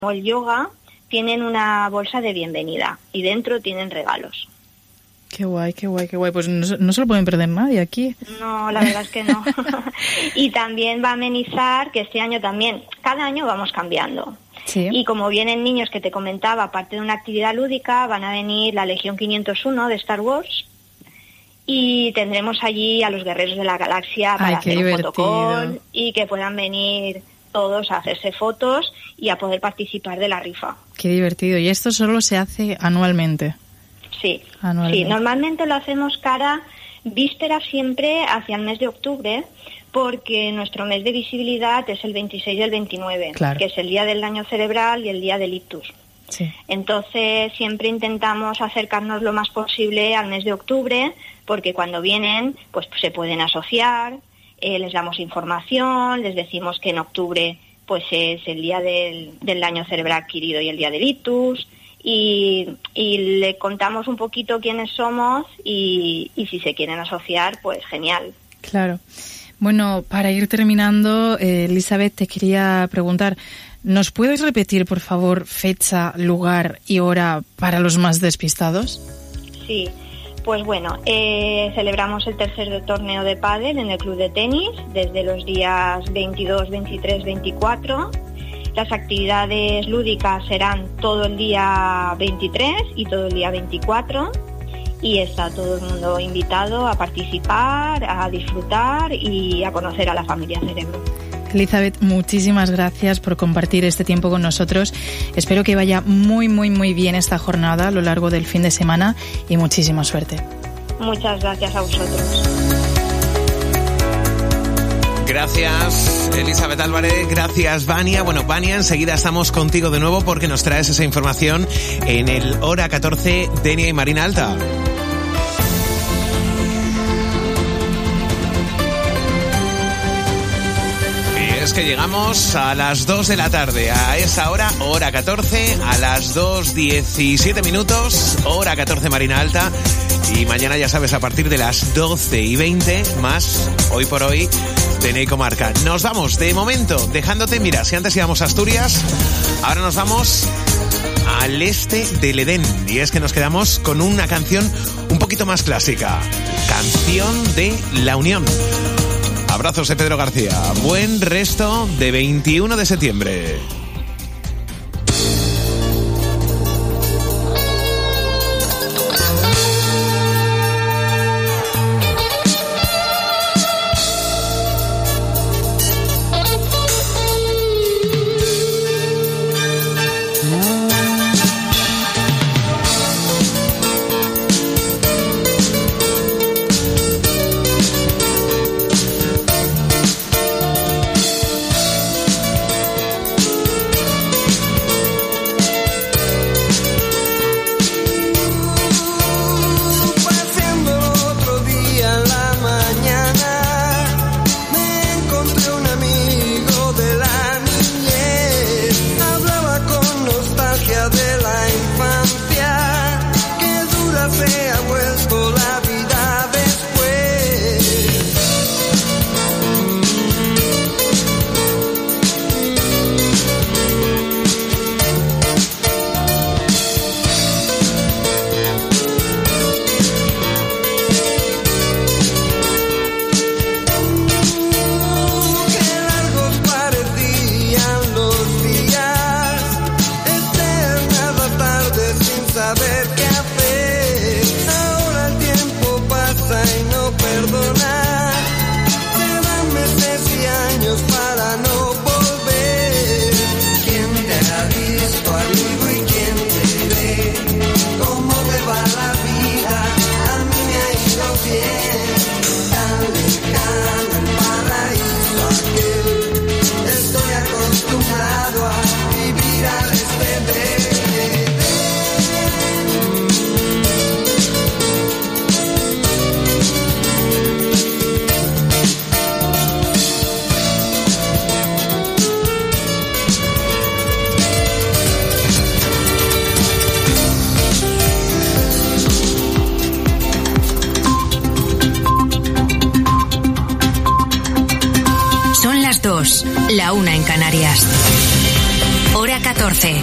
como el yoga, tienen una bolsa de bienvenida y dentro tienen regalos. Qué guay, qué guay, qué guay. Pues no se lo pueden perder nadie aquí. No, la verdad es que no. Y también va a amenizar, que este año también, cada año vamos cambiando. Sí. Y como vienen niños que te comentaba, aparte de una actividad lúdica, van a venir la Legión 501 de Star Wars y tendremos allí a los guerreros de la galaxia para hacer un fotocall y que puedan venir todos a hacerse fotos y a poder participar de la rifa. Qué divertido. ¿Y esto solo se hace anualmente? Sí, sí, normalmente lo hacemos víspera siempre hacia el mes de octubre, porque nuestro mes de visibilidad es el 26 y el 29, claro, que es el día del daño cerebral y el día del ictus. Sí. Entonces siempre intentamos acercarnos lo más posible al mes de octubre, porque cuando vienen pues se pueden asociar, les damos información, les decimos que en octubre pues es el día del daño cerebral adquirido y el día del ictus, y le contamos un poquito quiénes somos y si se quieren asociar, pues genial. Claro. Bueno, para ir terminando, Elizabeth, te quería preguntar, ¿nos puedes repetir, por favor, fecha, lugar y hora para los más despistados? Sí. Pues bueno, celebramos el tercer torneo de pádel en el club de tenis desde los días 22, 23, 24. Las actividades lúdicas serán todo el día 23 y todo el día 24 y está todo el mundo invitado a participar, a disfrutar y a conocer a la familia Cerebro. Elizabeth, muchísimas gracias por compartir este tiempo con nosotros. Espero que vaya muy, muy, muy bien esta jornada a lo largo del fin de semana y muchísima suerte. Muchas gracias a vosotros. Gracias, Elizabeth Álvarez. Gracias, Vania. Bueno, Vania, enseguida estamos contigo de nuevo porque nos traes esa información en el Hora 14, Denia y Marina Alta. Es que llegamos a las 2 de la tarde, a esa hora, hora 14, a las 2:17 minutos, hora 14 Marina Alta, y mañana ya sabes, a partir de las 12:20, más hoy por hoy, Denia y Comarca. Nos vamos, de momento, dejándote, mira, si antes íbamos a Asturias, ahora nos vamos al este del Edén, y es que nos quedamos con una canción un poquito más clásica, canción de La Unión. Abrazos de Pedro García. Buen resto de 21 de septiembre. La 1 en Canarias. Hora 14.